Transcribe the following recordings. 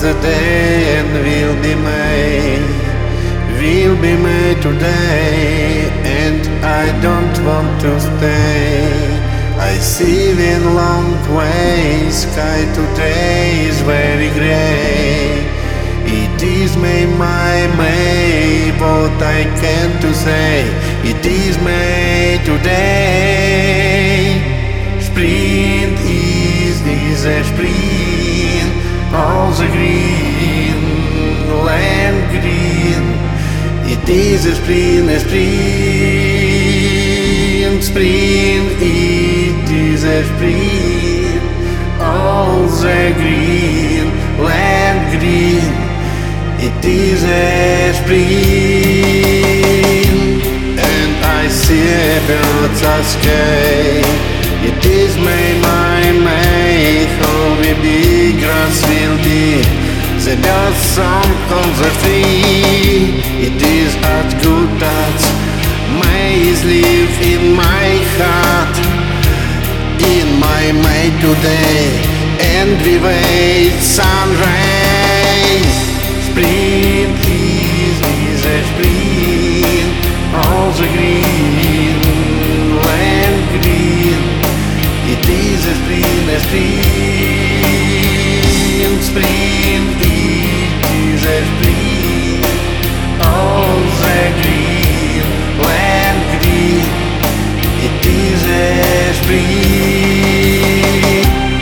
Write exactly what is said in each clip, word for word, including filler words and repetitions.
the day and will be made, will be made today, and I don't want to stay. I see in long way, sky today is very grey. It is May, my May, what I can to say. It is May today. Spring is, is a spring, all the green, land green. It is a spring, a spring, spring, it is a spring, all the green, land green. It is a spring, and I see birds are sky. It is May, my May, how we big grass will be. The birds song on the tree. It is at good that May is live in my heart, in my May today, and we wait sunrise. Spring is, is a spring, all the green, land green. It is a spring, a spring, spring, it is a spring, all the green, land green. It is a spring.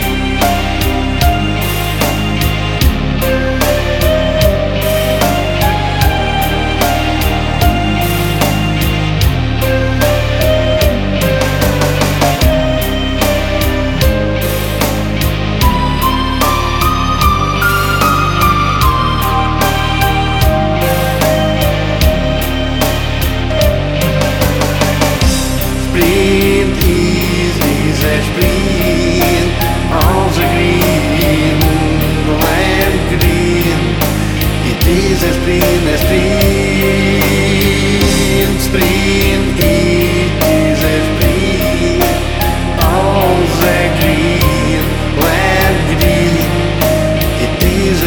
Spring is, is a spring, all the green, land green. It is a spring, a spring, spring, it is a spring, all the green, land green. It is a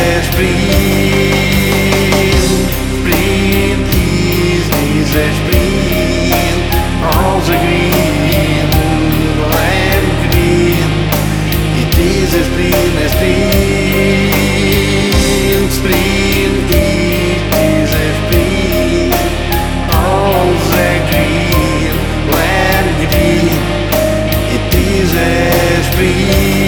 spring, spring is, is a spring, all the green, land green. It is a spring, a spring, spring, it is a spring, all the green, land green. It is a spring.